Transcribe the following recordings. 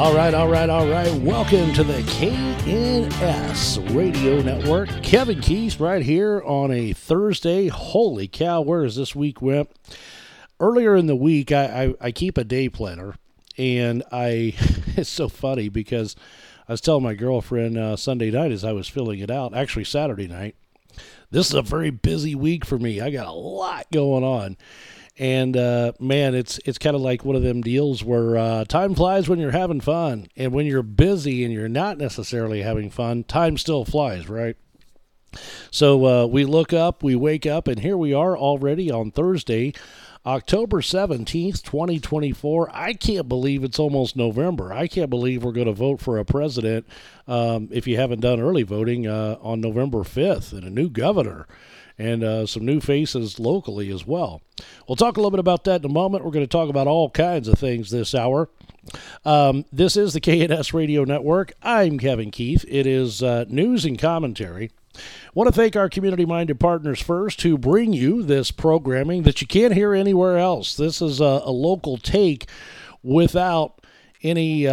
All right. Welcome to the KNS Radio Network. Kevin Keys right here on a Thursday. Holy cow, where has this week went? Earlier in the week, I keep a day planner, and it's so funny because I was telling my girlfriend Sunday night as I was filling it out, actually Saturday night, this is a very busy week for me. I got a lot going on. And, man, it's kind of like one of them deals where time flies when you're having fun. And when you're busy and you're not necessarily having fun, time still flies, right? So we look up, we wake up, and here we are already on Thursday, October 17th, 2024. I can't believe it's almost November. I can't believe we're going to vote for a president, if you haven't done early voting, on November 5th, and a new governor. And some new faces locally as well. We'll talk a little bit about that in a moment. We're going to talk about all kinds of things this hour. This is the KNS Radio Network. I'm Kevin Keith. It is news and commentary. I want to thank our community-minded partners first who bring you this programming that you can't hear anywhere else. This is a local take without any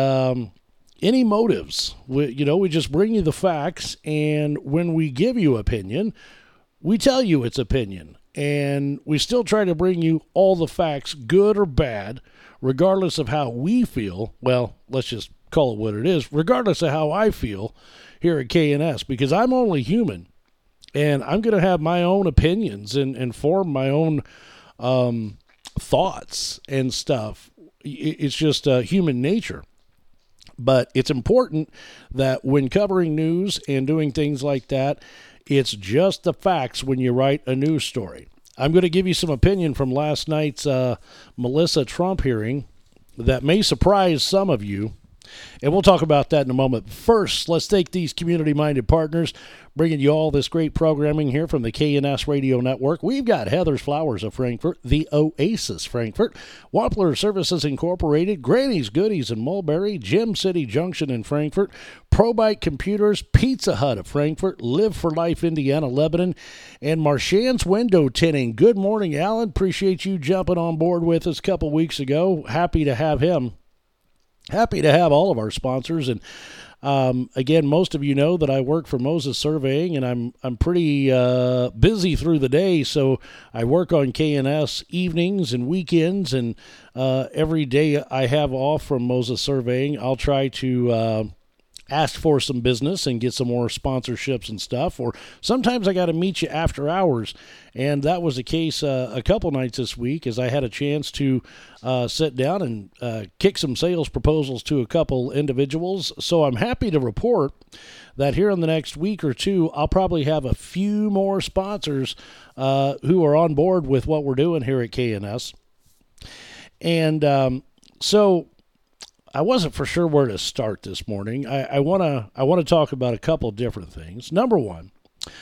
motives. We just bring you the facts, and when we give you opinion, we tell you it's opinion, and we still try to bring you all the facts, good or bad, regardless of how we feel. Well, let's just call it what it is, regardless of how I feel here at KNS, because I'm only human, and I'm going to have my own opinions and form my own thoughts and stuff. It's just human nature. But it's important that when covering news and doing things like that, it's just the facts when you write a news story. I'm going to give you some opinion from last night's Melissa Trump hearing that may surprise some of you, and we'll talk about that in a moment. First, let's thank these community-minded partners bringing you all this great programming here from the KNS Radio Network. We've got Heather's Flowers of Frankfort, The Oasis Frankfort, Wampler Services Incorporated, Granny's Goodies in Mulberry, Gem City Junction in Frankfort, ProBite Computers, Pizza Hut of Frankfort, Live for Life Indiana, Lebanon, and Marchand's Window Tinting. Good morning, Alan. Appreciate you jumping on board with us a couple weeks ago. Happy to have him. Happy to have all of our sponsors, and again, most of you know that I work for Moses Surveying, and I'm pretty busy through the day, so I work on KNS evenings and weekends, and every day I have off from Moses Surveying, I'll try to ask for some business and get some more sponsorships and stuff, or sometimes I got to meet you after hours, and that was the case a couple nights this week as I had a chance to sit down and kick some sales proposals to a couple individuals. So I'm happy to report that here in the next week or two, I'll probably have a few more sponsors who are on board with what we're doing here at KNS. And so I wasn't for sure where to start this morning. I want to talk about a couple different things. Number one,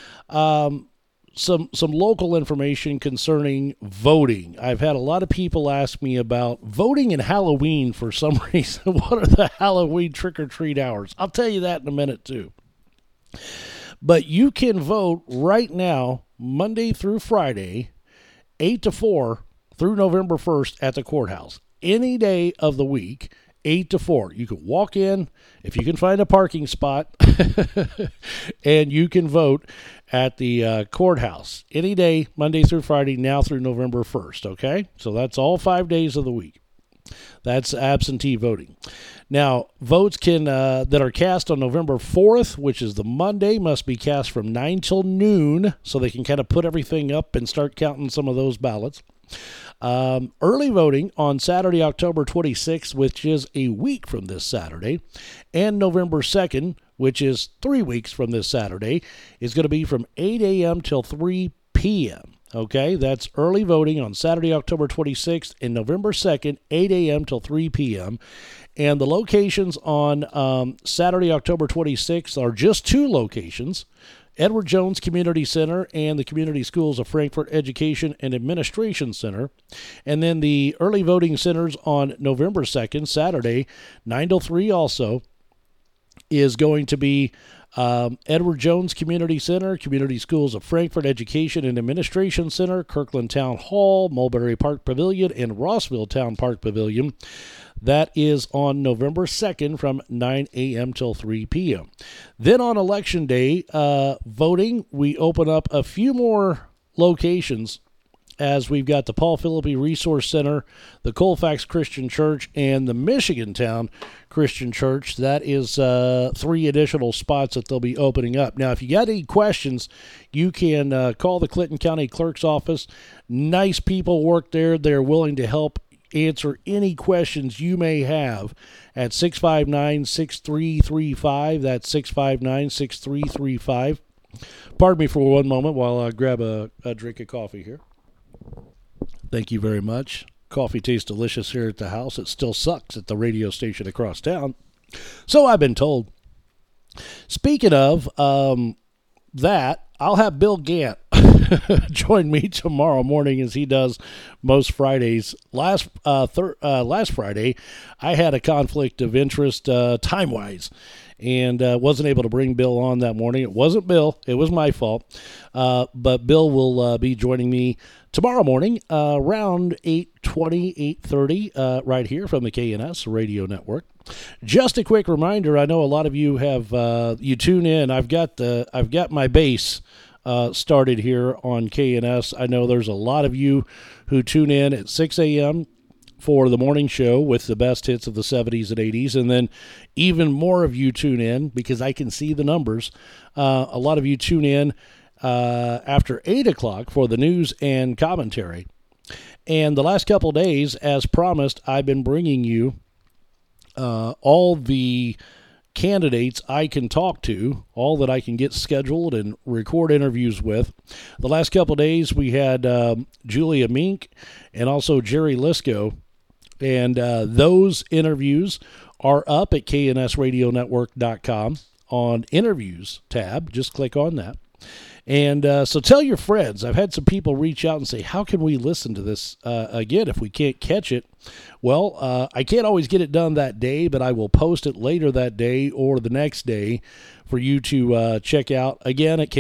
some local information concerning voting. I've had a lot of people ask me about voting and Halloween for some reason. What are the Halloween trick-or-treat hours? I'll tell you that in a minute too. But you can vote right now, Monday through Friday, 8 to 4 through November 1st at the courthouse. Any day of the week, 8 to 4. You can walk in if you can find a parking spot and you can vote at the courthouse any day, Monday through Friday, now through November 1st, okay? So that's all 5 days of the week. That's absentee voting. Now, votes that are cast on November 4th, which is the Monday, must be cast from 9 till noon so they can kind of put everything up and start counting some of those ballots. Early voting on Saturday, October 26th, which is a week from this Saturday, and November 2nd, which is 3 weeks from this Saturday, is going to be from 8 a.m. till 3 p.m. Okay, that's early voting on Saturday, October 26th, and November 2nd, 8 a.m. till 3 p.m. And the locations on Saturday, October 26th are just two locations. Edward Jones Community Center and the Community Schools of Frankfort Education and Administration Center. And then the early voting centers on November 2nd, Saturday, 9 till 3 also, is going to be Edward Jones Community Center, Community Schools of Frankfort Education and Administration Center, Kirkland Town Hall, Mulberry Park Pavilion, and Rossville Town Park Pavilion. That is on November 2nd from 9 a.m. till 3 p.m. Then on Election Day, voting, we open up a few more locations as we've got the Paul Philippi Resource Center, the Colfax Christian Church, and the Michigantown Christian Church. That is 3 additional spots that they'll be opening up. Now, if you got any questions, you can call the Clinton County Clerk's office. Nice people work there. They're willing to help answer any questions you may have at 659-6335. That's 659-6335. Pardon me for one moment while I grab a drink of coffee here. Thank you very much. Coffee tastes delicious here at the house. It still sucks at the radio station across town. So I've been told. Speaking of that, I'll have Bill Gant join me tomorrow morning as he does most Fridays. Last Friday, I had a conflict of interest time-wise and wasn't able to bring Bill on that morning. It wasn't Bill. It was my fault. But Bill will be joining me tomorrow morning around 8:20, 8:30 right here from the KNS Radio Network. Just a quick reminder, I know a lot of you have you tune in. I've got my base started here on KNS. I know there's a lot of you who tune in at 6 a.m. for the morning show with the best hits of the 70s and 80s, and then even more of you tune in because I can see the numbers. A lot of you tune in after 8 o'clock for the news and commentary. And the last couple of days, as promised, I've been bringing you all the candidates I can talk to, all that I can get scheduled and record interviews with. The last couple of days, we had Julia Mink and also Jerry Lisco. And those interviews are up at knsradionetwork.com on interviews tab. Just click on that. And so tell your friends. I've had some people reach out and say, how can we listen to this again if we can't catch it? Well, I can't always get it done that day, but I will post it later that day or the next day for you to check out again at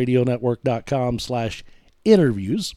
knsradionetwork.com/interviews.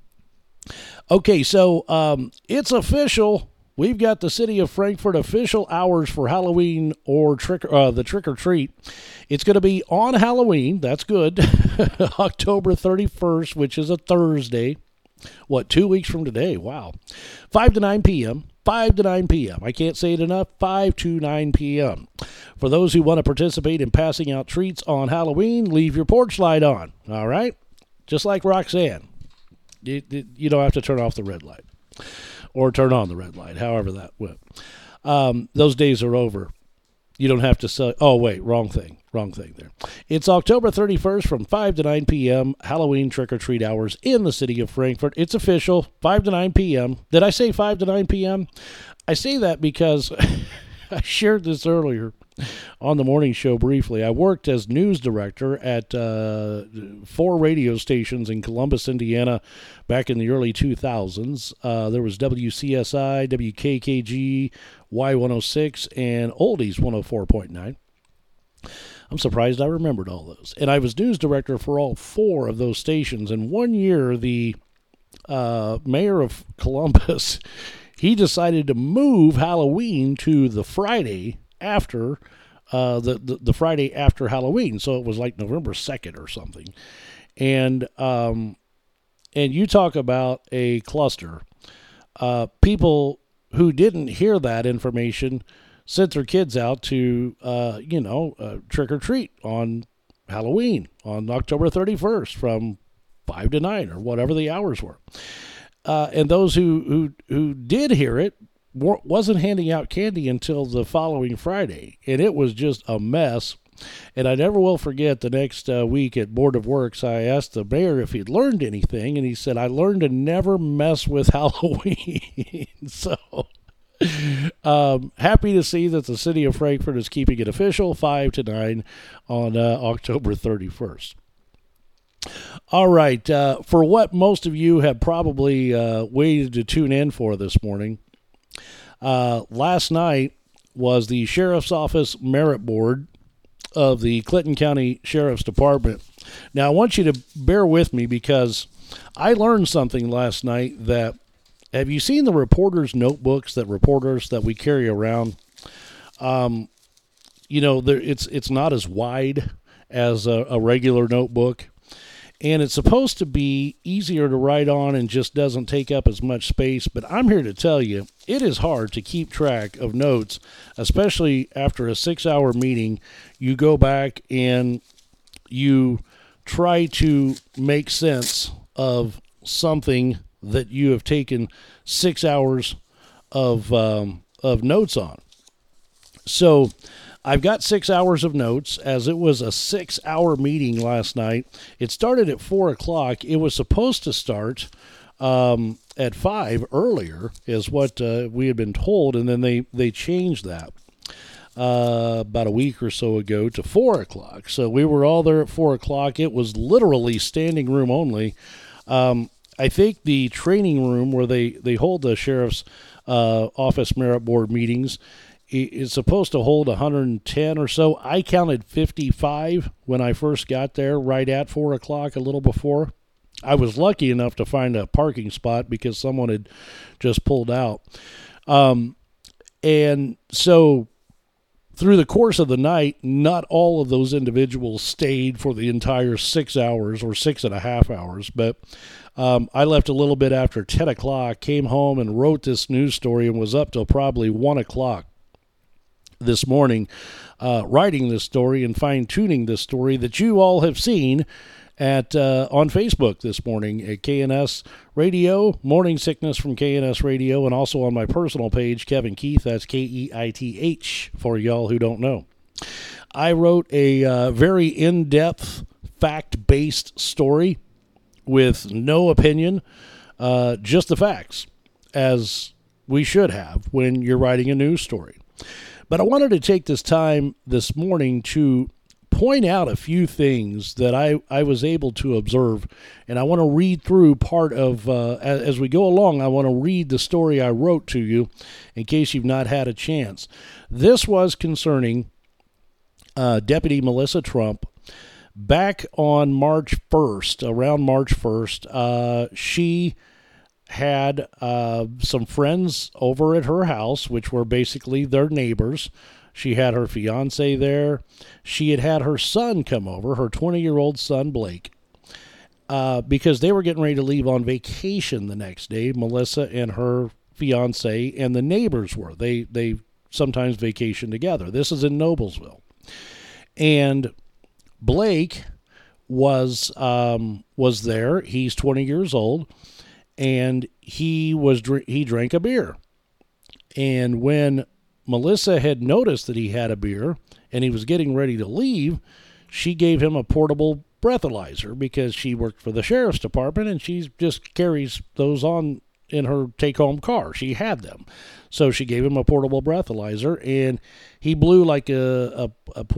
Okay, so it's official. We've got the City of Frankfort official hours for Halloween or the trick or treat. It's going to be on Halloween. That's good. October 31st, which is a Thursday. 2 weeks from today? Wow. 5 to 9 p.m. 5 to 9 p.m. I can't say it enough. 5 to 9 p.m. For those who want to participate in passing out treats on Halloween, leave your porch light on. All right? Just like Roxanne. You don't have to turn off the red light. Or turn on the red light, however that went. Those days are over. You don't have to say, oh, wait, wrong thing there. It's October 31st from 5 to 9 p.m., Halloween trick-or-treat hours in the city of Frankfort. It's official, 5 to 9 p.m. Did I say 5 to 9 p.m.? I say that because I shared this earlier on the morning show briefly. I worked as news director at 4 radio stations in Columbus, Indiana, back in the early 2000s. There was WCSI, WKKG, Y106, and Oldies 104.9. I'm surprised I remembered all those. And I was news director for all 4 of those stations. And one year, the mayor of Columbus, he decided to move Halloween to the Friday after the Friday after Halloween, so it was like November 2nd or something, and you talk about a cluster. People who didn't hear that information sent their kids out to trick or treat on Halloween on October 31st from 5 to 9 or whatever the hours were, and those who did hear it wasn't handing out candy until the following Friday, and it was just a mess. And I never will forget the next week at Board of Works, I asked the mayor if he'd learned anything, and he said, I learned to never mess with Halloween. So happy to see that the city of Frankfort is keeping it official, 5 to 9 on October 31st. All right, for what most of you have probably waited to tune in for this morning, last night was the Sheriff's Office Merit Board of the Clinton County Sheriff's Department. Now, I want you to bear with me because I learned something last night that, have you seen the reporters' notebooks that we carry around? It's not as wide as a regular notebook, and it's supposed to be easier to write on and just doesn't take up as much space. But I'm here to tell you, it is hard to keep track of notes, especially after a 6-hour meeting. You go back and you try to make sense of something that you have taken 6 hours of notes on. So I've got 6 hours of notes, as it was a 6-hour meeting last night. It started at 4 o'clock. It was supposed to start at 5 earlier, is what we had been told, and then they changed that about a week or so ago to 4 o'clock. So we were all there at 4 o'clock. It was literally standing room only. I think the training room where they hold the sheriff's office merit board meetings is supposed to hold 110 or so. I counted 55 when I first got there, right at 4 o'clock, a little before. I was lucky enough to find a parking spot because someone had just pulled out. And so through the course of the night, not all of those individuals stayed for the entire 6 hours or 6.5 hours, but I left a little bit after 10 o'clock, came home and wrote this news story and was up till probably 1 o'clock this morning writing this story and fine-tuning this story that you all have seen at on Facebook this morning at KNS Radio, Morning Sickness from KNS Radio, and also on my personal page, Kevin Keith, that's Keith, for y'all who don't know. I wrote a very in-depth, fact-based story with no opinion, just the facts, as we should have when you're writing a news story. But I wanted to take this time this morning to point out a few things that I was able to observe, and I want to read through part of, as we go along, I want to read the story I wrote to you in case you've not had a chance. This was concerning Deputy Melissa Trump. Back on March 1st, around March 1st, she had some friends over at her house, which were basically their neighbors. She had her fiance there. She had her son come over, her 20-year-old son, Blake, because they were getting ready to leave on vacation the next day, Melissa and her fiance, and the neighbors were. They sometimes vacation together. This is in Noblesville. And Blake was there. He's 20 years old. And he drank a beer. And when Melissa had noticed that he had a beer and he was getting ready to leave, she gave him a portable breathalyzer because she worked for the sheriff's department and she just carries those on in her take-home car. She had them. So she gave him a portable breathalyzer, and he blew like a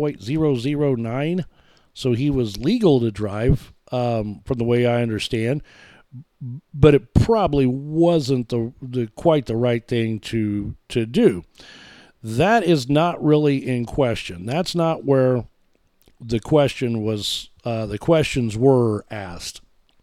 .009, so he was legal to drive, from the way I understand. But it probably wasn't quite the right thing to do. That is not really in question. That's not where the question was. The questions were asked.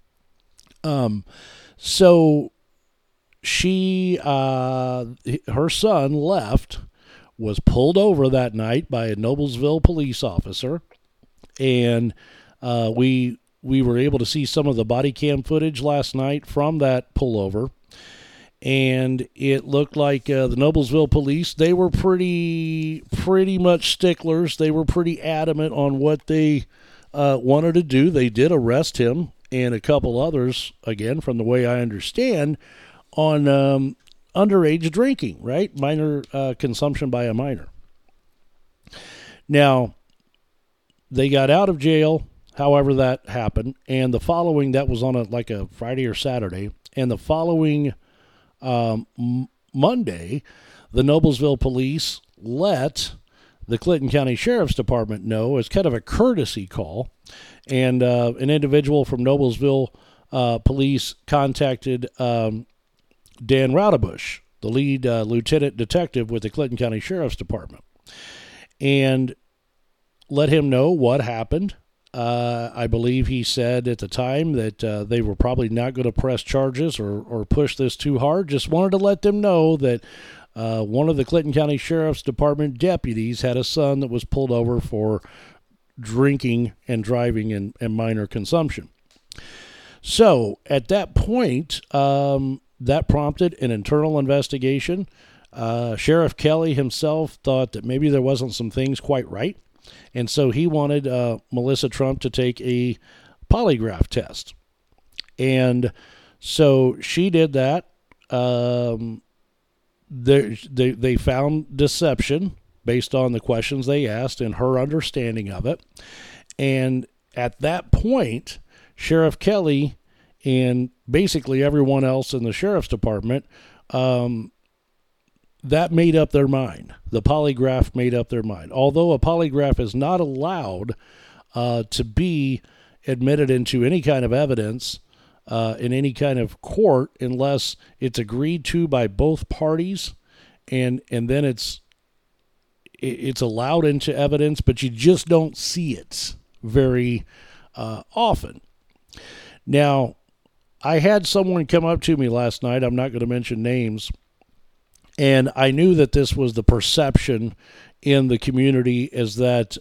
So she, her son left, was pulled over that night by a Noblesville police officer, and we were able to see some of the body cam footage last night from that pullover, and it looked like the Noblesville police, they were pretty much sticklers. They were pretty adamant on what they wanted to do. They did arrest him and a couple others, again, from the way I understand, on underage drinking, right? Minor consumption by a minor. Now, they got out of jail. However that happened, and the following, that was on a Friday or Saturday, and the following Monday, the Noblesville police let the Clinton County Sheriff's Department know, as kind of a courtesy call, and an individual from Noblesville police contacted Dan Raudebush, the lead lieutenant detective with the Clinton County Sheriff's Department, and let him know what happened. I believe he said at the time that they were probably not going to press charges or push this too hard. Just wanted to let them know that one of the Clinton County Sheriff's Department deputies had a son that was pulled over for drinking and driving and minor consumption. So at that point, that prompted an internal investigation. Sheriff Kelly himself thought that maybe there wasn't some things quite right. And so he wanted Melissa Trump to take a polygraph test. And so she did that. They found deception based on the questions they asked and her understanding of it. And at that point, Sheriff Kelly and basically everyone else in the sheriff's department, that made up their mind. The polygraph made up their mind. Although a polygraph is not allowed to be admitted into any kind of evidence in any kind of court unless it's agreed to by both parties, and then it's allowed into evidence, but you just don't see it very often. Now, I had someone come up to me last night. I'm not going to mention names. And I knew that this was the perception in the community, is that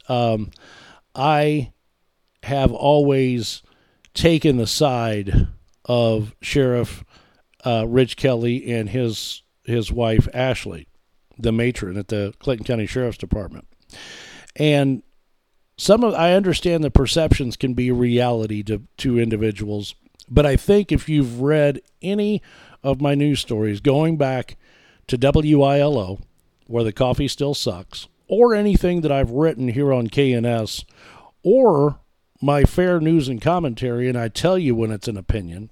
I have always taken the side of Sheriff Rich Kelly and his wife, Ashley, the matron at the Clinton County Sheriff's Department. And I understand the perceptions can be reality to individuals, but I think if you've read any of my news stories going back to WILO, where the coffee still sucks, or anything that I've written here on KNS, or my fair news and commentary, and I tell you when it's an opinion,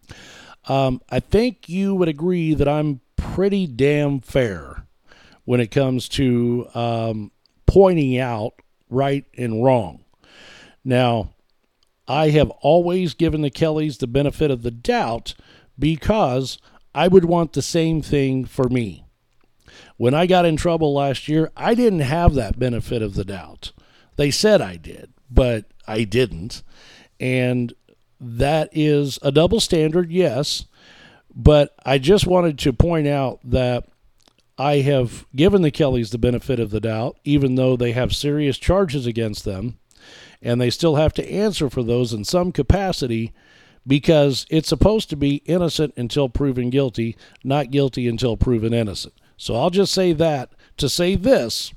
I think you would agree that I'm pretty damn fair when it comes to pointing out right and wrong. Now, I have always given the Kellys the benefit of the doubt because I would want the same thing for me. When I got in trouble last year, I didn't have that benefit of the doubt. They said I did, but I didn't. And that is a double standard, yes. But I just wanted to point out that I have given the Kellys the benefit of the doubt, even though they have serious charges against them, and they still have to answer for those in some capacity, because it's supposed to be innocent until proven guilty, not guilty until proven innocent. So I'll just say that to say this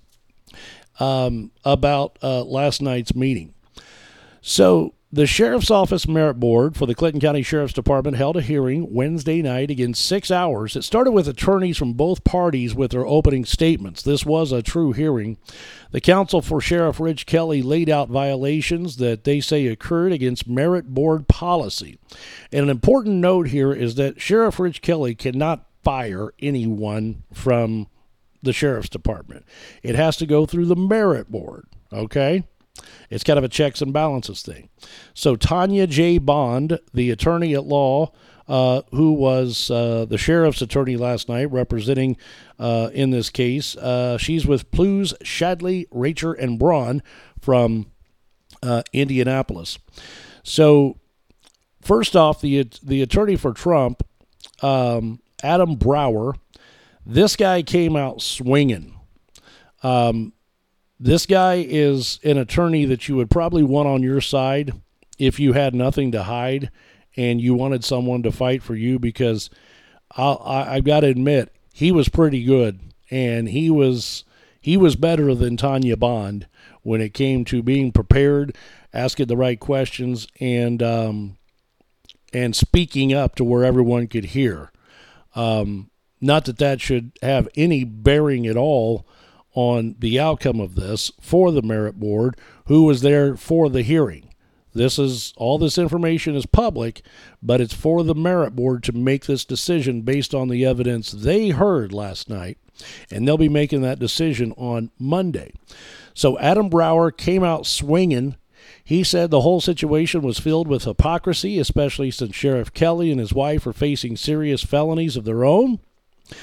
about last night's meeting. So the Sheriff's Office Merit Board for the Clinton County Sheriff's Department held a hearing Wednesday night again 6 hours. It started with attorneys from both parties with their opening statements. This was a true hearing. The counsel for Sheriff Rich Kelly laid out violations that they say occurred against Merit Board policy. And an important note here is that Sheriff Rich Kelly cannot fire anyone from the Sheriff's Department. It has to go through the Merit Board, okay? It's kind of a checks and balances thing. So Tanya J. Bond, the attorney at law, who was the sheriff's attorney last night representing in this case, she's with Plews, Shadley, Racher, and Braun from Indianapolis. So first off, the attorney for Trump, Adam Brower, this guy came out swinging. This guy is an attorney that you would probably want on your side if you had nothing to hide and you wanted someone to fight for you, because I've got to admit, he was pretty good, and he was better than Tanya Bond when it came to being prepared, asking the right questions, and speaking up to where everyone could hear. Not that should have any bearing at all on the outcome of this for the Merit Board, who was there for the hearing. All this information is public, but it's for the Merit Board to make this decision based on the evidence they heard last night, and they'll be making that decision on Monday. So Adam Brower came out swinging. He said the whole situation was filled with hypocrisy, especially since Sheriff Kelly and his wife are facing serious felonies of their own.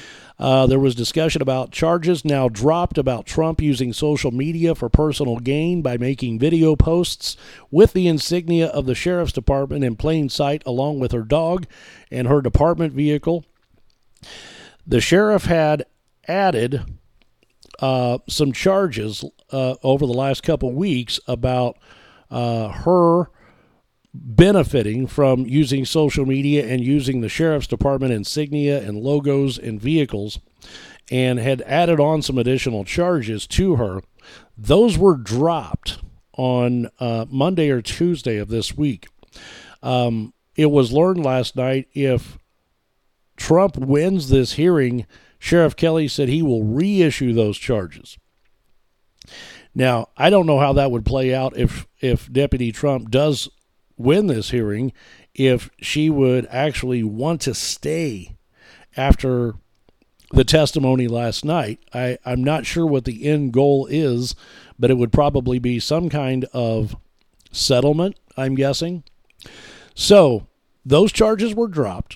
There was discussion about charges now dropped about Trump using social media for personal gain by making video posts with the insignia of the sheriff's department in plain sight, along with her dog and her department vehicle. The sheriff had added some charges over the last couple weeks about her benefiting from using social media and using the sheriff's department insignia and logos and vehicles, and had added on some additional charges to her. Those were dropped on Monday or Tuesday of this week. It was learned last night if Trump wins this hearing, Sheriff Kelly said he will reissue those charges. Now, I don't know how that would play out if Deputy Trump does win this hearing, if she would actually want to stay after the testimony last night. I'm not sure what the end goal is, but it would probably be some kind of settlement, I'm guessing. So those charges were dropped.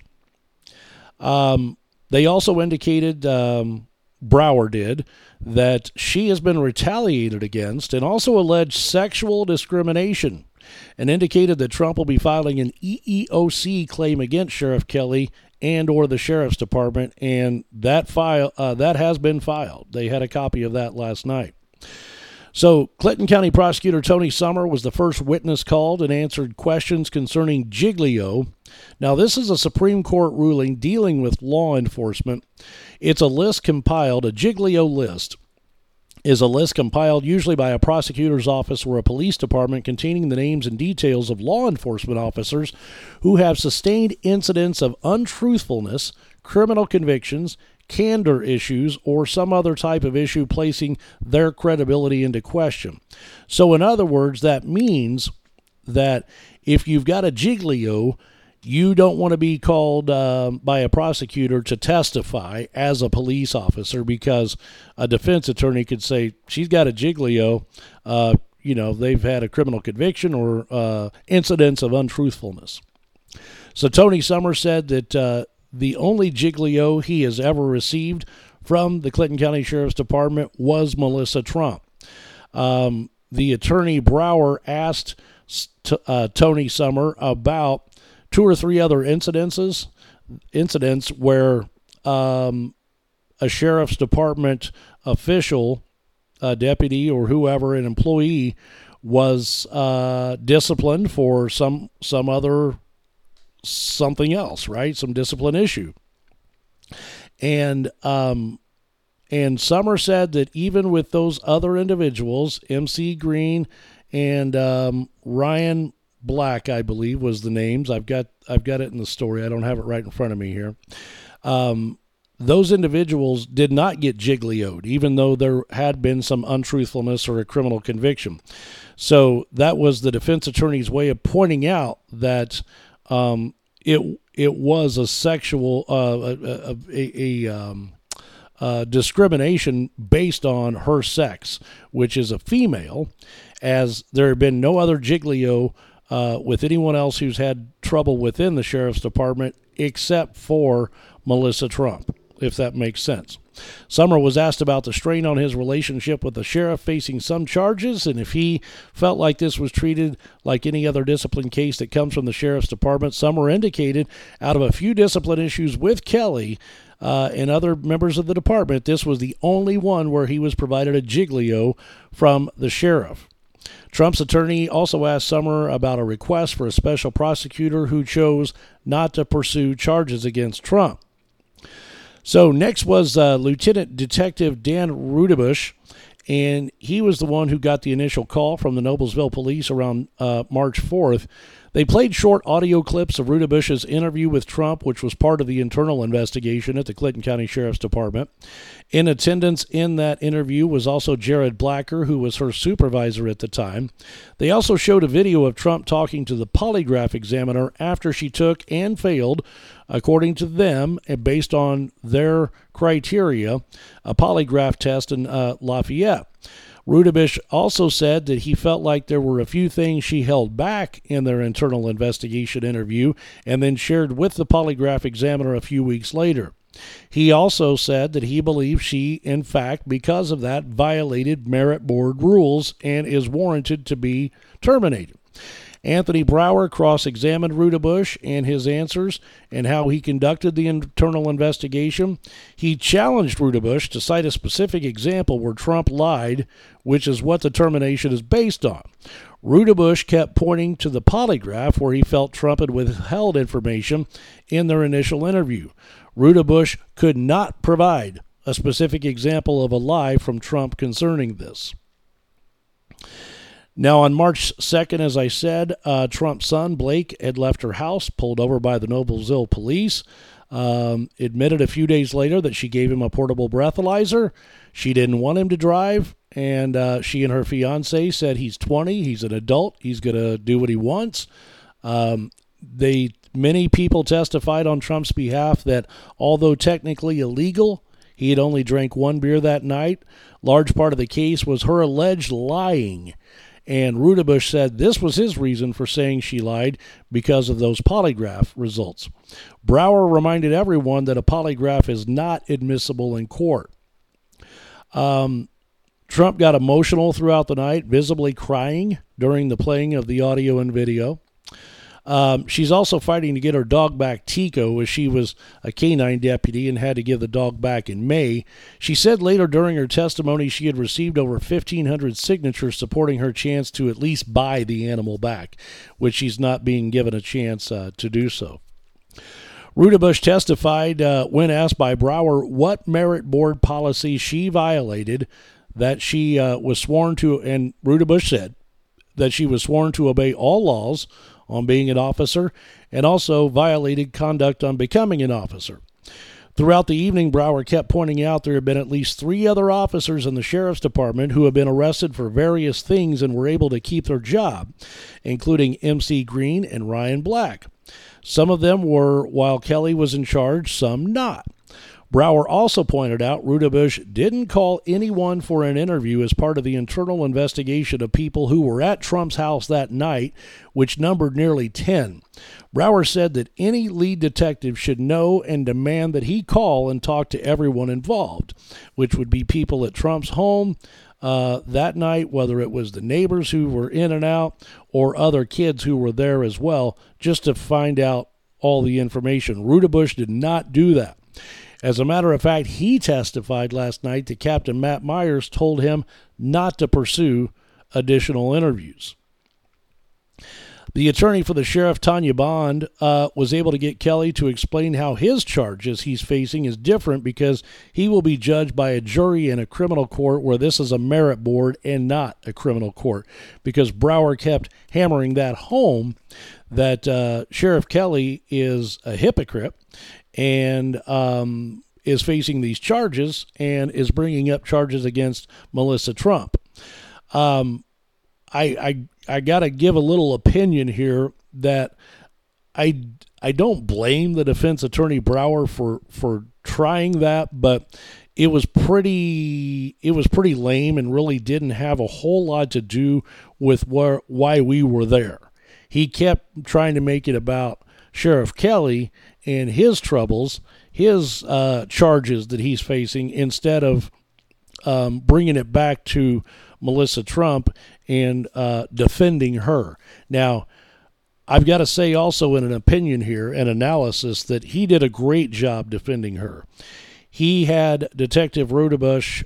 They also indicated, Brower did, that she has been retaliated against and also alleged sexual discrimination, and indicated that Trump will be filing an EEOC claim against Sheriff Kelly and or the Sheriff's Department, and that has been filed. They had a copy of that last night. So Clinton County Prosecutor Tony Sommer was the first witness called and answered questions concerning Giglio. Now, this is a Supreme Court ruling dealing with law enforcement. It's a list compiled, a Giglio list is a list compiled usually by a prosecutor's office or a police department containing the names and details of law enforcement officers who have sustained incidents of untruthfulness, criminal convictions, candor issues, or some other type of issue placing their credibility into question. So in other words, that means that if you've got a Giglio, you don't want to be called by a prosecutor to testify as a police officer, because a defense attorney could say, she's got a Giglio, they've had a criminal conviction or incidents of untruthfulness. So Tony Summers said that the only Giglio he has ever received from the Clinton County Sheriff's Department was Melissa Trump. The attorney Brower asked Tony Summers about 2 or 3 other incidents where a sheriff's department official, a deputy or whoever, an employee, was disciplined for some other something else, right? Some discipline issue. And Summer said that even with those other individuals, MC Green and Ryan Black, I believe, was the names. I've got it in the story. I don't have it right in front of me here. Those individuals did not get Giglio'd, even though there had been some untruthfulness or a criminal conviction. So that was the defense attorney's way of pointing out that it was a sexual discrimination based on her sex, which is a female, as there had been no other Giglio with anyone else who's had trouble within the Sheriff's Department except for Melissa Trump, if that makes sense. Summer was asked about the strain on his relationship with the sheriff facing some charges, and if he felt like this was treated like any other discipline case that comes from the Sheriff's Department. Summer indicated out of a few discipline issues with Kelly and other members of the department, this was the only one where he was provided a Giglio from the sheriff. Trump's attorney also asked Summer about a request for a special prosecutor who chose not to pursue charges against Trump. So next was Lieutenant Detective Dan Rudebush, and he was the one who got the initial call from the Noblesville police around March 4th. They played short audio clips of Rudebush's interview with Trump, which was part of the internal investigation at the Clinton County Sheriff's Department. In attendance in that interview was also Jared Blacker, who was her supervisor at the time. They also showed a video of Trump talking to the polygraph examiner after she took and failed, according to them, and based on their criteria, a polygraph test in Lafayette. Rudebush also said that he felt like there were a few things she held back in their internal investigation interview and then shared with the polygraph examiner a few weeks later. He also said that he believes she, in fact, because of that, violated merit board rules and is warranted to be terminated. Anthony Brower cross-examined Rudabush and his answers and how he conducted the internal investigation. He challenged Rudabush to cite a specific example where Trump lied, which is what the termination is based on. Rudabush kept pointing to the polygraph where he felt Trump had withheld information in their initial interview. Rudabush could not provide a specific example of a lie from Trump concerning this. Now, on March 2nd, as I said, Trump's son, Blake, had left her house, pulled over by the Noblesville police, admitted a few days later that she gave him a portable breathalyzer. She didn't want him to drive, and she and her fiancé said he's 20, he's an adult, he's going to do what he wants. Many people testified on Trump's behalf that although technically illegal, he had only drank one beer that night. Large part of the case was her alleged lying. And Rudabush said this was his reason for saying she lied because of those polygraph results. Brower reminded everyone that a polygraph is not admissible in court. Trump got emotional throughout the night, visibly crying during the playing of the audio and video. She's also fighting to get her dog back, Tico, as she was a canine deputy and had to give the dog back in May. She said later during her testimony she had received over 1,500 signatures supporting her chance to at least buy the animal back, which she's not being given a chance to do so. Rudabush testified when asked by Brower what merit board policy she violated that she was sworn to, and Rudabush said that she was sworn to obey all laws on being an officer and also violated conduct on becoming an officer. Throughout the evening, Brower kept pointing out there had been at least 3 other officers in the sheriff's department who had been arrested for various things and were able to keep their job, including MC Green and Ryan Black. Some of them were while Kelly was in charge, some not. Brower also pointed out Rudabush didn't call anyone for an interview as part of the internal investigation of people who were at Trump's house that night, which numbered nearly 10. Brower said that any lead detective should know and demand that he call and talk to everyone involved, which would be people at Trump's home that night, whether it was the neighbors who were in and out or other kids who were there as well, just to find out all the information. Rudabush did not do that. As a matter of fact, he testified last night that Captain Matt Myers told him not to pursue additional interviews. The attorney for the sheriff, Tanya Bond, was able to get Kelly to explain how his charges he's facing is different because he will be judged by a jury in a criminal court where this is a merit board and not a criminal court, because Brower kept hammering that home that Sheriff Kelly is a hypocrite and is facing these charges and is bringing up charges against Melissa Trump. I got to give a little opinion here that I don't blame the defense attorney Brower for trying that, but it was pretty lame and really didn't have a whole lot to do with why we were there. He kept trying to make it about Sheriff Kelly and his troubles, his charges that he's facing, instead of bringing it back to Melissa Trump and defending her. Now, I've got to say also in an opinion here, an analysis, that he did a great job defending her. He had Detective Rudabush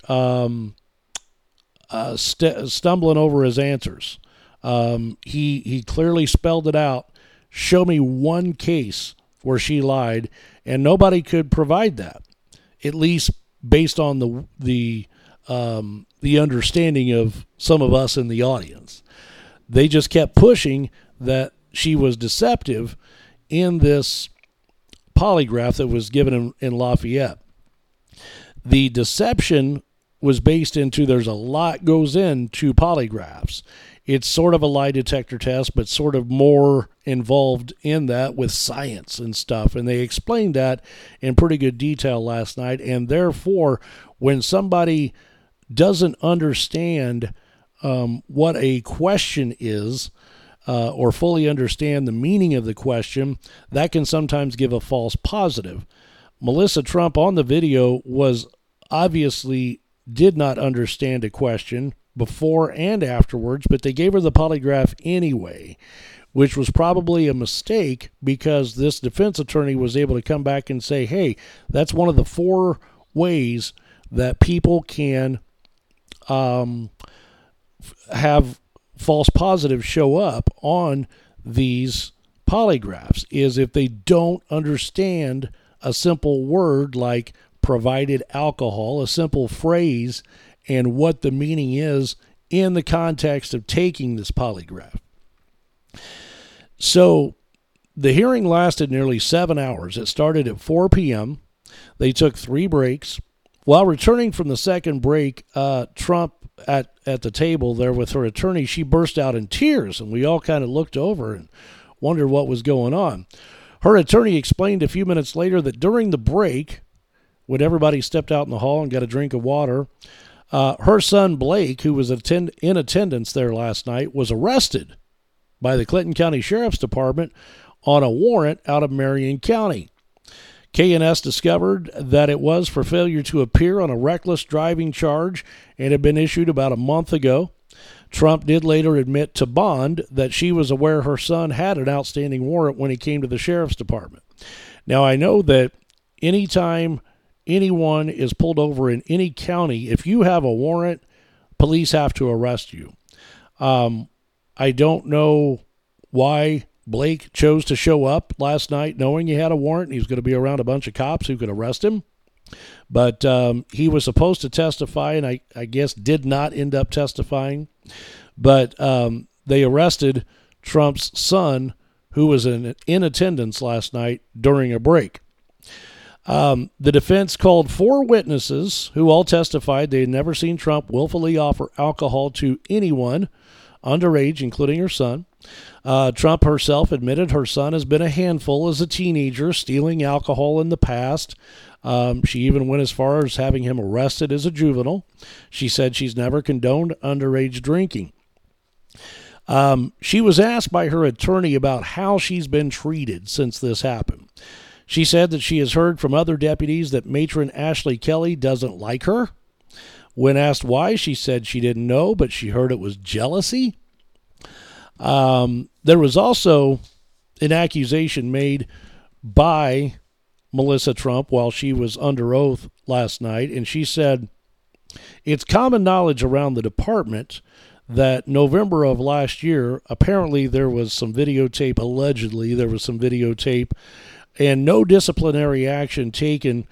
stumbling over his answers. He clearly spelled it out. Show me one case where she lied, and nobody could provide that, at least based on the understanding of some of us in the audience. They just kept pushing that she was deceptive in this polygraph that was given in Lafayette. The deception was based into, there's a lot goes into polygraphs. It's sort of a lie detector test, but sort of more involved in that with science and stuff. And they explained that in pretty good detail last night. And therefore, when somebody doesn't understand what a question is or fully understand the meaning of the question, that can sometimes give a false positive. Melissa Trump on the video was obviously did not understand a question before and afterwards, but they gave her the polygraph anyway, which was probably a mistake because this defense attorney was able to come back and say, hey, that's one of the 4 ways that people can have false positives show up on these polygraphs, is if they don't understand a simple word like provided alcohol, a simple phrase, and what the meaning is in the context of taking this polygraph. So the hearing lasted nearly 7 hours. It started at 4 p.m. They took 3 breaks. While returning from the second break, Trump at the table there with her attorney, she burst out in tears, and we all kind of looked over and wondered what was going on. Her attorney explained a few minutes later that during the break, when everybody stepped out in the hall and got a drink of water, her son Blake, who was in attendance there last night, was arrested by the Clinton County Sheriff's Department on a warrant out of Marion County. KNS discovered that it was for failure to appear on a reckless driving charge and had been issued about a month ago. Trump did later admit to Bond that she was aware her son had an outstanding warrant when he came to the Sheriff's Department. Now, I know that anytime anyone is pulled over in any county, if you have a warrant, police have to arrest you. I don't know why Blake chose to show up last night knowing he had a warrant and he was going to be around a bunch of cops who could arrest him. But he was supposed to testify, and I guess did not end up testifying. But they arrested Trump's son, who was in attendance last night during a break. The defense called 4 witnesses who all testified they had never seen Trump willfully offer alcohol to anyone underage, including her son. Trump herself admitted her son has been a handful as a teenager, stealing alcohol in the past. She even went as far as having him arrested as a juvenile. She said she's never condoned underage drinking. She was asked by her attorney about how she's been treated since this happened. She said that she has heard from other deputies that Matron Ashley Kelly doesn't like her. When asked why, she said she didn't know, but she heard it was jealousy. There was also an accusation made by Melissa Trump while she was under oath last night, and she said, it's common knowledge around the department that November of last year, apparently there was some videotape, allegedly there was some videotape, and no disciplinary action taken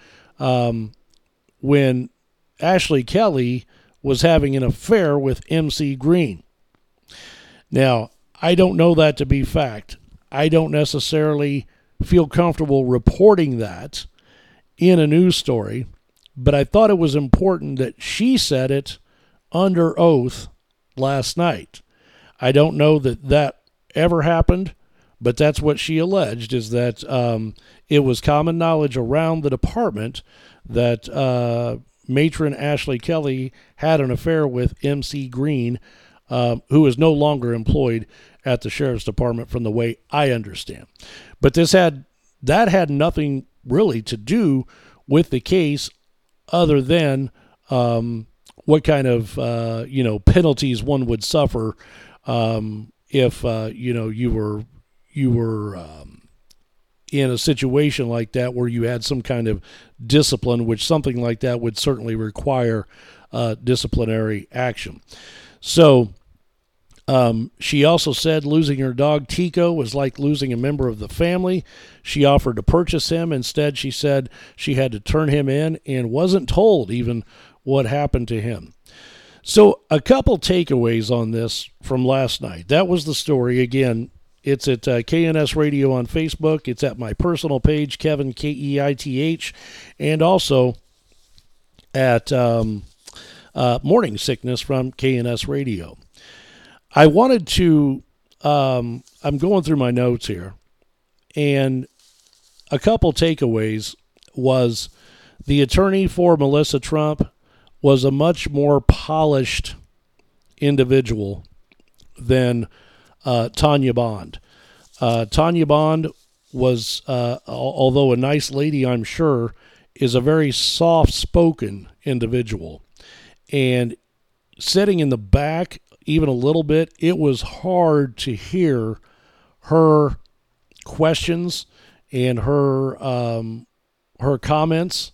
when Ashley Kelly was having an affair with MC Green. Now, I don't know that to be fact. I don't necessarily feel comfortable reporting that in a news story, but I thought it was important that she said it under oath last night. I don't know that ever happened, but that's what she alleged, is that it was common knowledge around the department that Matron Ashley Kelly had an affair with MC Green, who is no longer employed at the Sheriff's Department from the way I understand. But that had nothing really to do with the case other than what kind of penalties one would suffer if you were in a situation like that where you had some kind of discipline, which something like that would certainly require disciplinary action. So she also said losing her dog Tico was like losing a member of the family. She offered to purchase him. Instead, she said she had to turn him in and wasn't told even what happened to him. So a couple takeaways on this from last night. That was the story. Again, it's at KNS Radio on Facebook. It's at my personal page, Kevin, Keith, and also at Morning Sickness from KNS Radio. I wanted to, I'm going through my notes here, and a couple takeaways was the attorney for Melissa Trump was a much more polished individual than Tanya Bond. Tanya Bond was, although a nice lady, I'm sure, is a very soft-spoken individual. And sitting in the back even a little bit, it was hard to hear her questions and her comments.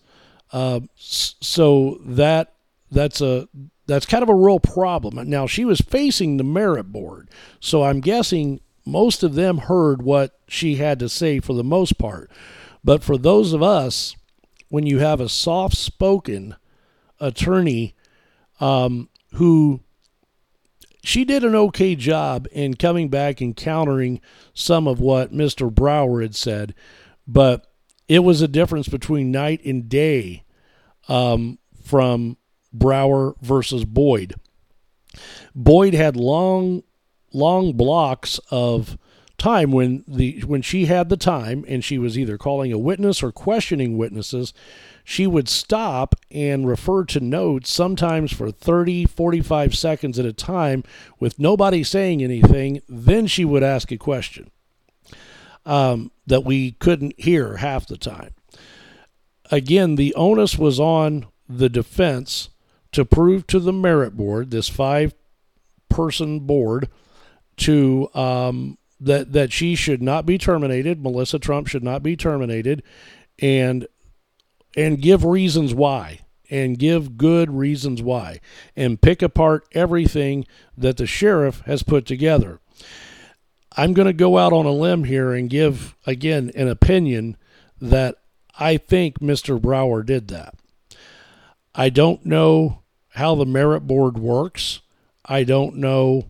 So that's kind of a real problem. Now, she was facing the merit board, so I'm guessing most of them heard what she had to say for the most part. But for those of us, when you have a soft-spoken attorney who she did an okay job in coming back and countering some of what Mr. Brower had said, but it was a difference between night and day from Brower versus Boyd. Boyd had long blocks of time when she had the time and she was either calling a witness or questioning witnesses. She would stop and refer to notes sometimes for 30, 45 seconds at a time with nobody saying anything. Then she would ask a question that we couldn't hear half the time. Again, the onus was on the defense to prove to the merit board, this 5-person board, to that she should not be terminated, Melissa Trump should not be terminated, and give reasons why, and give good reasons why, and pick apart everything that the sheriff has put together. I'm going to go out on a limb here and give, again, an opinion that I think Mr. Brower did that. I don't know how the merit board works. I don't know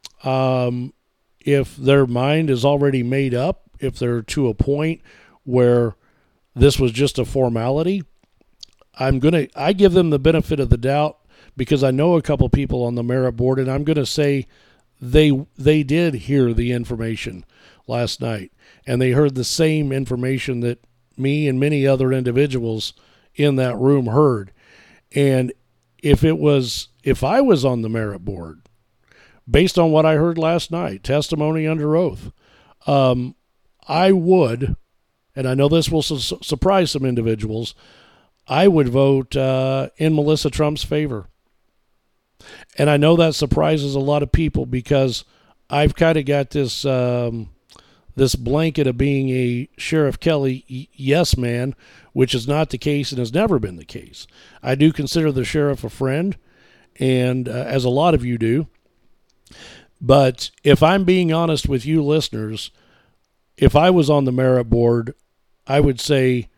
if their mind is already made up, if they're to a point where this was just a formality. I give them the benefit of the doubt because I know a couple people on the merit board, and I'm going to say they did hear the information last night, and they heard the same information that me and many other individuals in that room heard. And if I was on the merit board, based on what I heard last night, testimony under oath, I would, and I know this will surprise some individuals, I would vote in Melissa Trump's favor. And I know that surprises a lot of people because I've kind of got this this blanket of being a Sheriff Kelly yes man, which is not the case and has never been the case. I do consider the sheriff a friend, and as a lot of you do. But if I'm being honest with you listeners, if I was on the merit board, I would say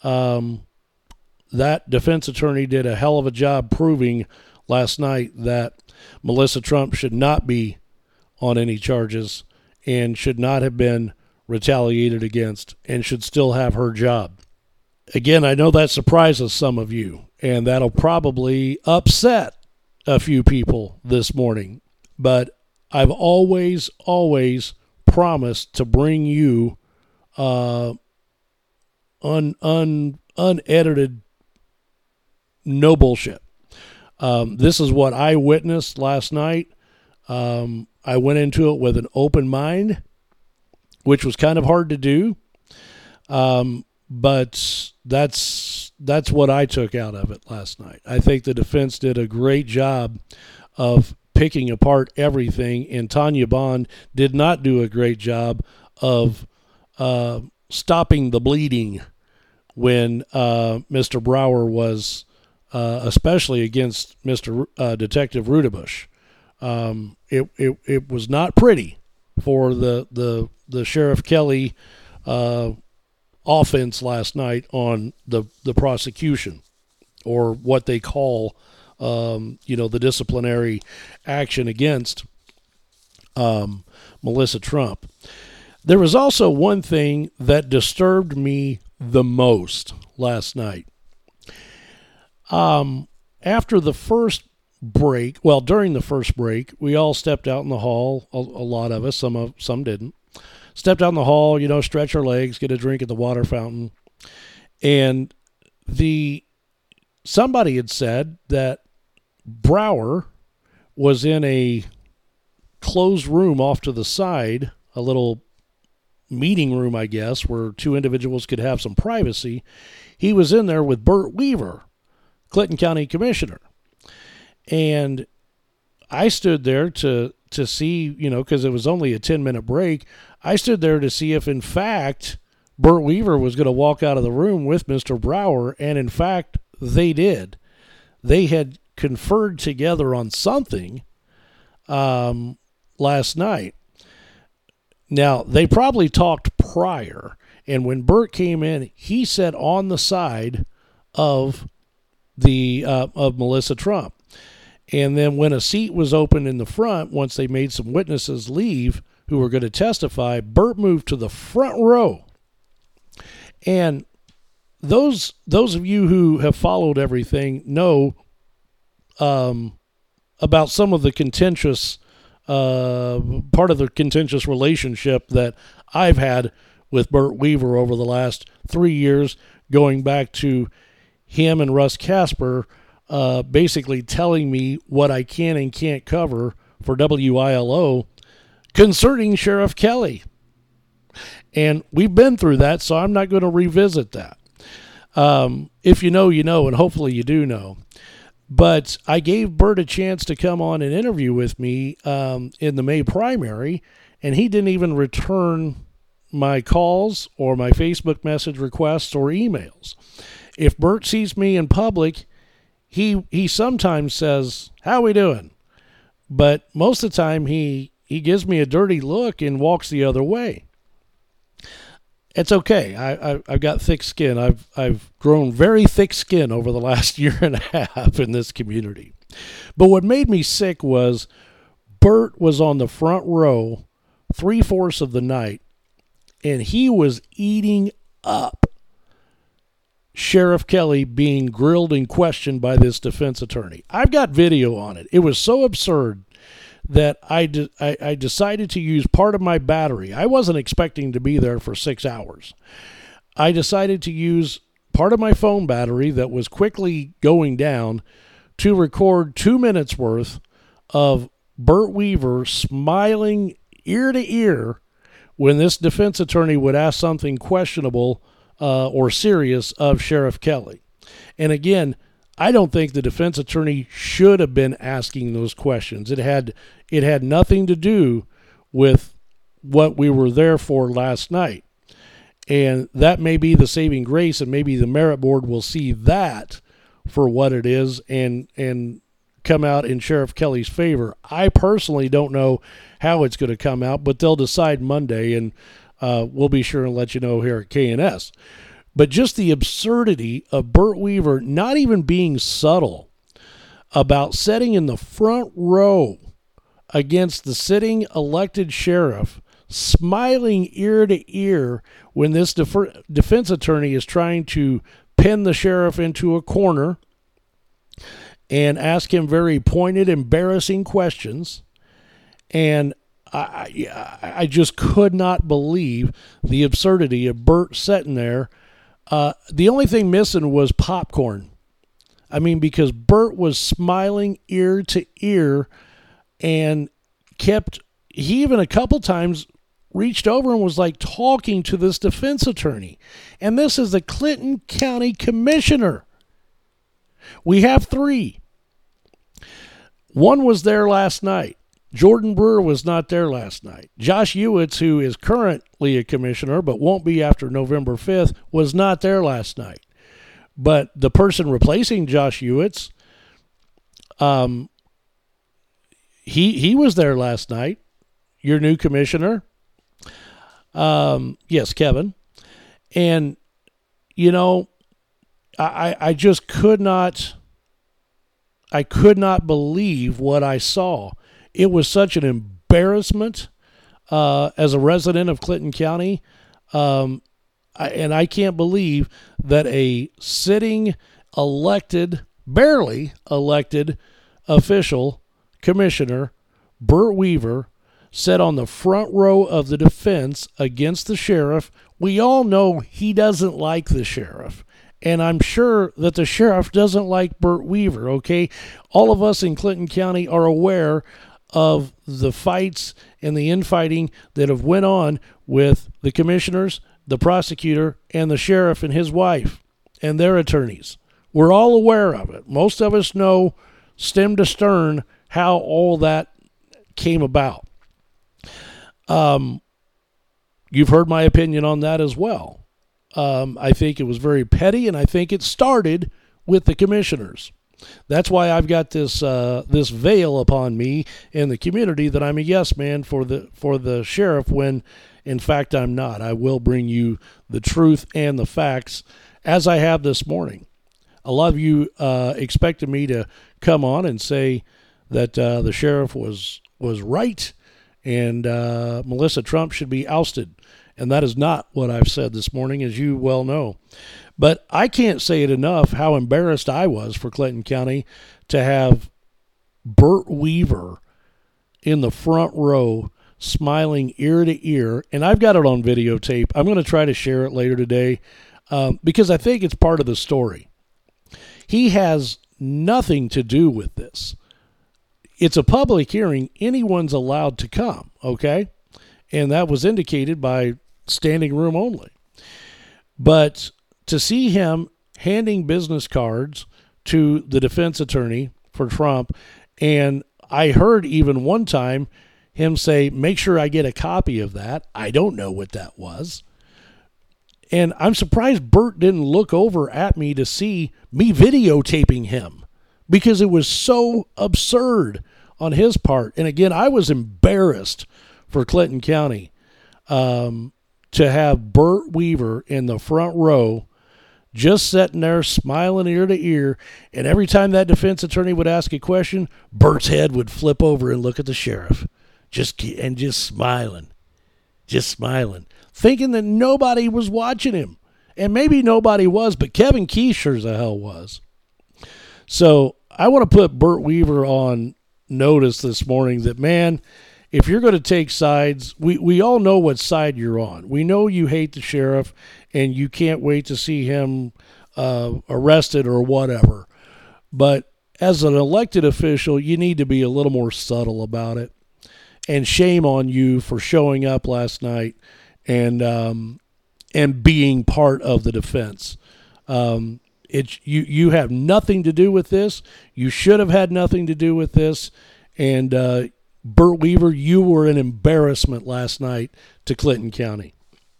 that defense attorney did a hell of a job proving last night that Melissa Trump should not be on any charges and should not have been retaliated against and should still have her job. Again, I know that surprises some of you, and that'll probably upset a few people this morning. But I've always promised to bring you unedited, no bullshit. This is what I witnessed last night. I went into it with an open mind, which was kind of hard to do. But that's what I took out of it last night. I think the defense did a great job of picking apart everything, and Tanya Bond did not do a great job of stopping the bleeding when Mr. Brower was, especially against Mr. Detective Rudabush. It was not pretty for the Sheriff Kelly offense last night on the prosecution, or what they call the disciplinary action against Melissa Trump. There was also one thing that disturbed me the most last night. After the first break, during the first break, we all stepped out in the hall. A lot of us, some didn't. Stepped out in the hall, stretch our legs, get a drink at the water fountain. And somebody had said that Brower was in a closed room off to the side, a little meeting room, I guess, where two individuals could have some privacy. He was in there with Bert Weaver, Clinton County Commissioner. And I stood there to see, because it was only a 10-minute break, I stood there to see if, in fact, Bert Weaver was going to walk out of the room with Mr. Brower, and, in fact, they did. They had conferred together on something last night. Now, they probably talked prior, and when Bert came in, he sat on the side of Melissa Trump. And then when a seat was open in the front, once they made some witnesses leave who were going to testify, Bert moved to the front row. And those of you who have followed everything know about some of the contentious part of the contentious relationship that I've had with Bert Weaver over the last 3 years, going back to him and Russ Casper basically telling me what I can and can't cover for WILO concerning Sheriff Kelly. And we've been through that, so I'm not going to revisit that. If you know, you know, and hopefully you do know. But I gave Bert a chance to come on and interview with me in the May primary, and he didn't even return my calls or my Facebook message requests or emails. If Bert sees me in public, he sometimes says, "How we doing?" But most of the time he gives me a dirty look and walks the other way. It's okay. I've got thick skin. I've grown very thick skin over the last year and a half in this community. But what made me sick was Bert was on the front row 3/4 of the night, and he was eating up Sheriff Kelly being grilled and questioned by this defense attorney. I've got video on it. It was so absurd that I decided to use part of my battery. I wasn't expecting to be there for 6 hours. I decided to use part of my phone battery that was quickly going down to record 2 minutes worth of Bert Weaver smiling ear to ear when this defense attorney would ask something questionable or serious of Sheriff Kelly. And again, I don't think the defense attorney should have been asking those questions. It had nothing to do with what we were there for last night. And that may be the saving grace, and maybe the merit board will see that for what it is and come out in Sheriff Kelly's favor. I personally don't know how it's going to come out, but they'll decide Monday, and we'll be sure and let you know here at KNS. But just the absurdity of Bert Weaver not even being subtle about sitting in the front row against the sitting elected sheriff, smiling ear to ear when this defense attorney is trying to pin the sheriff into a corner and ask him very pointed, embarrassing questions. And I just could not believe the absurdity of Bert sitting there. The only thing missing was popcorn. I mean, because Bert was smiling ear to ear and he even a couple times reached over and was like talking to this defense attorney. And this is the Clinton County Commissioner. We have 3. One was there last night. Jordan Brewer was not there last night. Josh Ewitz, who is currently a commissioner but won't be after November 5th, was not there last night. But the person replacing Josh Ewitz, he was there last night. Your new commissioner. Yes, Kevin. And, I just could not believe what I saw. It was such an embarrassment as a resident of Clinton County. And I can't believe that a sitting barely elected official, commissioner, Bert Weaver, sat on the front row of the defense against the sheriff. We all know he doesn't like the sheriff. And I'm sure that the sheriff doesn't like Bert Weaver, okay? All of us in Clinton County are aware of the fights and the infighting that have went on with the commissioners, the prosecutor, and the sheriff and his wife and their attorneys. We're all aware of it. Most of us know stem to stern how all that came about. You've heard my opinion on that as well. I think it was very petty, and I think it started with the commissioners. That's why I've got this veil upon me in the community that I'm a yes man for the sheriff when, in fact, I'm not. I will bring you the truth and the facts as I have this morning. A lot of you expected me to come on and say that the sheriff was right and Melissa Trump should be ousted. And that is not what I've said this morning, as you well know. But I can't say it enough how embarrassed I was for Clinton County to have Bert Weaver in the front row smiling ear to ear. And I've got it on videotape. I'm going to try to share it later today because I think it's part of the story. He has nothing to do with this. It's a public hearing. Anyone's allowed to come, okay? And that was indicated by standing room only. But to see him handing business cards to the defense attorney for Trump, and I heard even one time him say, make sure I get a copy of that. I don't know what that was. And I'm surprised Bert didn't look over at me to see me videotaping him because it was so absurd on his part. And again, I was embarrassed for Clinton County to have Bert Weaver in the front row just sitting there smiling ear to ear, and every time that defense attorney would ask a question, Bert's head would flip over and look at the sheriff, just smiling, thinking that nobody was watching him. And maybe nobody was, but Kevin Key sure as the hell was. So I want to put Bert Weaver on notice this morning that, man, if you're going to take sides, we all know what side you're on. We know you hate the sheriff and you can't wait to see him arrested or whatever. But as an elected official, you need to be a little more subtle about it. And shame on you for showing up last night and being part of the defense. You have nothing to do with this. You should have had nothing to do with this. And Bert Weaver, you were an embarrassment last night to Clinton County.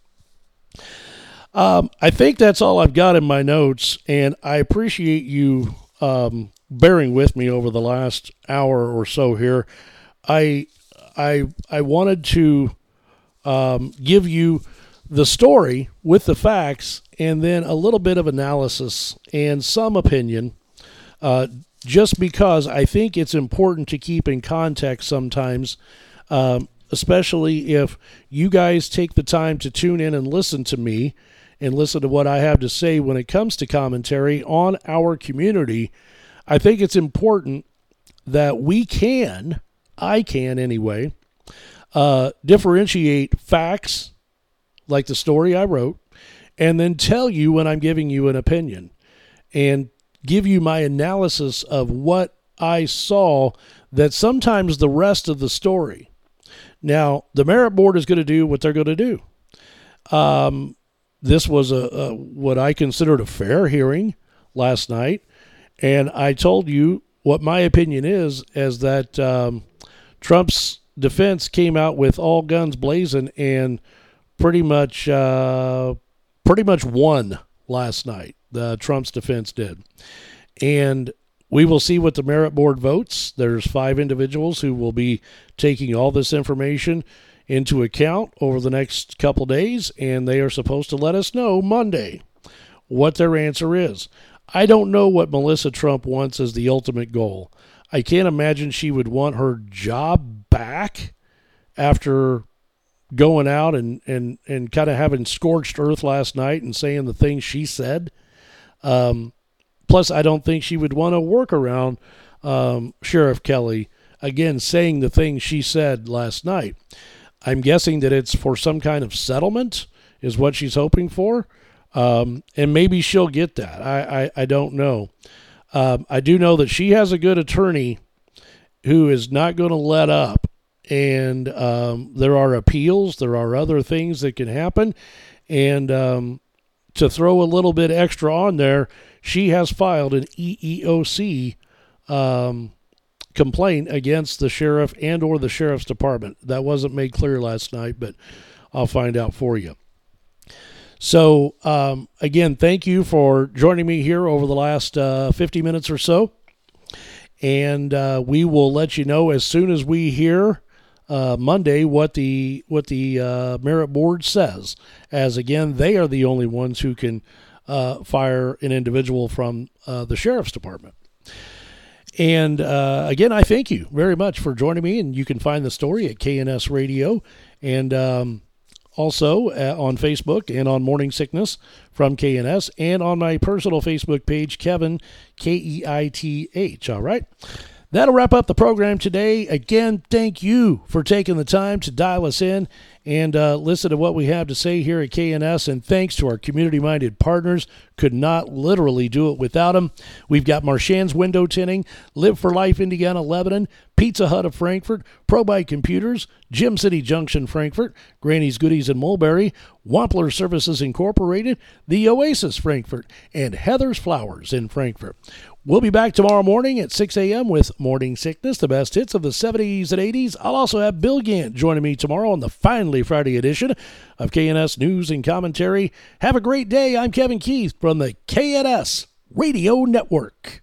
I think that's all I've got in my notes, and I appreciate you bearing with me over the last hour or so here. I wanted to give you the story with the facts and then a little bit of analysis and some opinion, just because I think it's important to keep in context sometimes, especially if you guys take the time to tune in and listen to me and listen to what I have to say when it comes to commentary on our community. I think it's important that I can anyway, differentiate facts like the story I wrote, and then tell you when I'm giving you an opinion and give you my analysis of what I saw that sometimes the rest of the story. Now, the merit board is going to do what they're going to do. This was what I considered a fair hearing last night, and I told you what my opinion is that Trump's defense came out with all guns blazing and pretty much won last night. Trump's defense did. And we will see what the merit board votes. There's 5 individuals who will be taking all this information into account over the next couple days, and they are supposed to let us know Monday what their answer is. I don't know what Melissa Trump wants as the ultimate goal. I can't imagine she would want her job back after going out and kind of having scorched earth last night and saying the things she said. Plus, I don't think she would want to work around Sheriff Kelly, again, saying the things she said last night. I'm guessing that it's for some kind of settlement is what she's hoping for. And maybe she'll get that. I don't know. I do know that she has a good attorney who is not going to let up. And there are appeals. There are other things that can happen. And to throw a little bit extra on there, she has filed an EEOC complaint against the sheriff and or the sheriff's department. That wasn't made clear last night, but I'll find out for you. So, again, thank you for joining me here over the last 50 minutes or so. And we will let you know as soon as we hear Monday what the merit board says, as again they are the only ones who can fire an individual from the sheriff's department. And again, I thank you very much for joining me, and you can find the story at KNS Radio and also on Facebook and on Morning Sickness from KNS, and on my personal Facebook page, Kevin, Keith. All right. That'll wrap up the program today. Again, thank you for taking the time to dial us in and listen to what we have to say here at KNS. And thanks to our community-minded partners. Could not literally do it without them. We've got Marchand's Window Tinting, Live for Life Indiana Lebanon, Pizza Hut of Frankfort, ProBite Computers, Gym City Junction Frankfort, Granny's Goodies in Mulberry, Wampler Services Incorporated, The Oasis Frankfort, and Heather's Flowers in Frankfort. We'll be back tomorrow morning at 6 a.m. with Morning Sickness, the best hits of the 70s and 80s. I'll also have Bill Gant joining me tomorrow on the Finally Friday edition of KNS News and Commentary. Have a great day. I'm Kevin Keith from the KNS Radio Network.